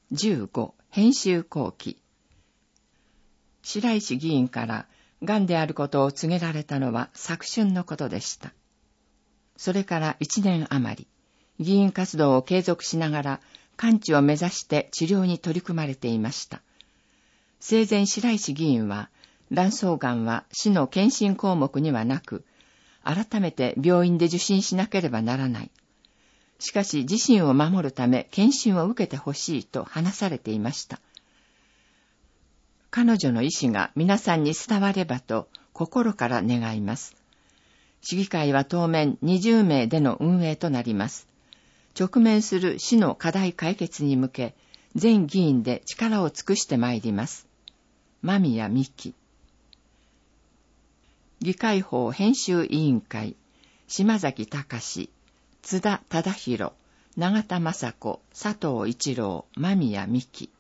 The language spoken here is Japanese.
15、編集後期。白石議員から癌であることを告げられたのは昨春のことでした。それから1年余り、議員活動を継続しながら完治を目指して治療に取り組まれていました。生前白石議員は、卵巣がんは市の検診項目にはなく、改めて病院で受診しなければならない。しかし自身を守るため検診を受けてほしいと話されていました。彼女の意思が皆さんに伝わればと心から願います。市議会は当面20名での運営となります。直面する市の課題解決に向け、全議員で力を尽くしてまいります。間宮美希。議会法編集委員会、島崎隆、津田忠弘、永田雅子、佐藤一郎、間宮美希。